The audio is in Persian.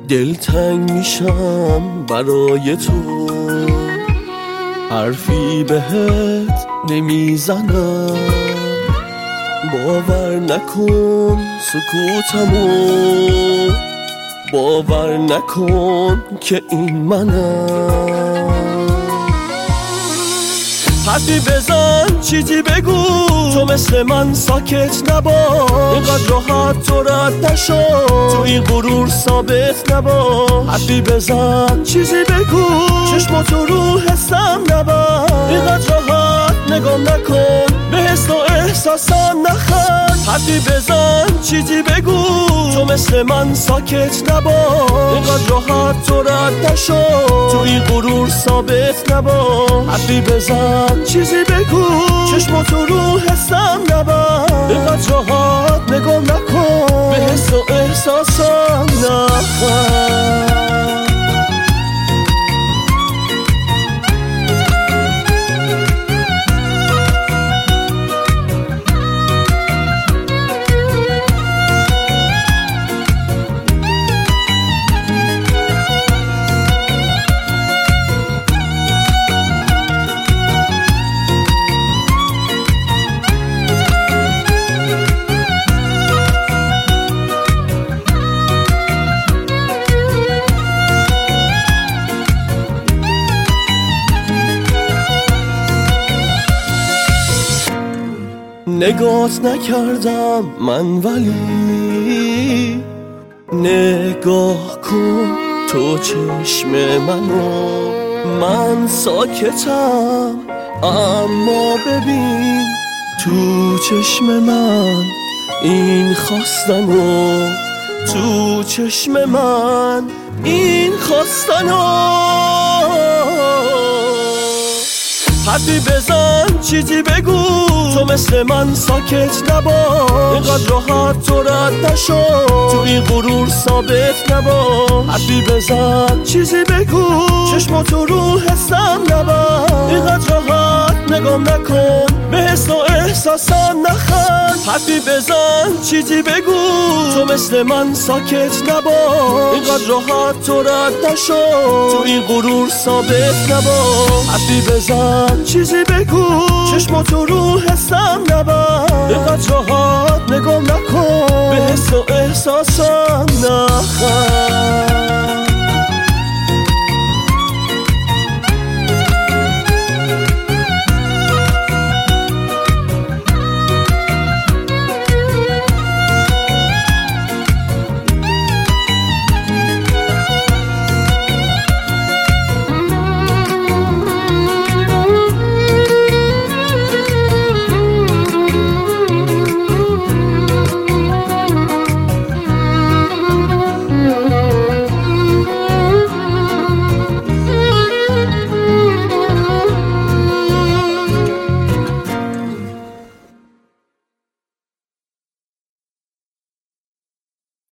دلتنگ میشم برای تو، حرفی بهت نمیزنم، باور نکن سکوتمو، باور نکن که این منم. حرفی بزن چیزی بگو، تو مثل من ساکت نباش، اینقدر راحت تو رد نشو، تو این غرور ثابت نباش. حرفی بزن چیزی بگو، چشماتو رو حسم نباش، اینقدر راحت نگام نکن، به حس و احساسم نخند. حرفی بزن چیزی بگو، تو مثل من ساکت نباش، اینقدر راحت تو رد نشو، تو این غرور ثابت نباش. حرفی بزن چیزی بگو، چشماتو رو حسم نباش، اینقدر راحت نگام نکن، به حس و احساسم نخند. نگات نکردم من ولی نگاه کن تو چشم منو، من ساکتم اما ببین تو چشم من این خواستنو، تو چشم من این خواستنو. حرفی بزن چیزی بگو، تو مثل من ساکت نباش، اینقدر راحت تو رد نشو، تو این غرور ثابت نباش. حرفی بزن چیزی بگو، چشماتو رو حسم نباش، اینقدر راحت نگام نکن، به حس و احساسم نخند. حرفی بزن چیزی بگو، تو مثل من ساکت نباش، اینقدر راحت تو رد نشو، تو این غرور ثابت نباش. حرفی بزن چیزی بگو، چشماتو رو حسم نباش، اینقدر راحت نگام نکن، به حس و احساسم نخند.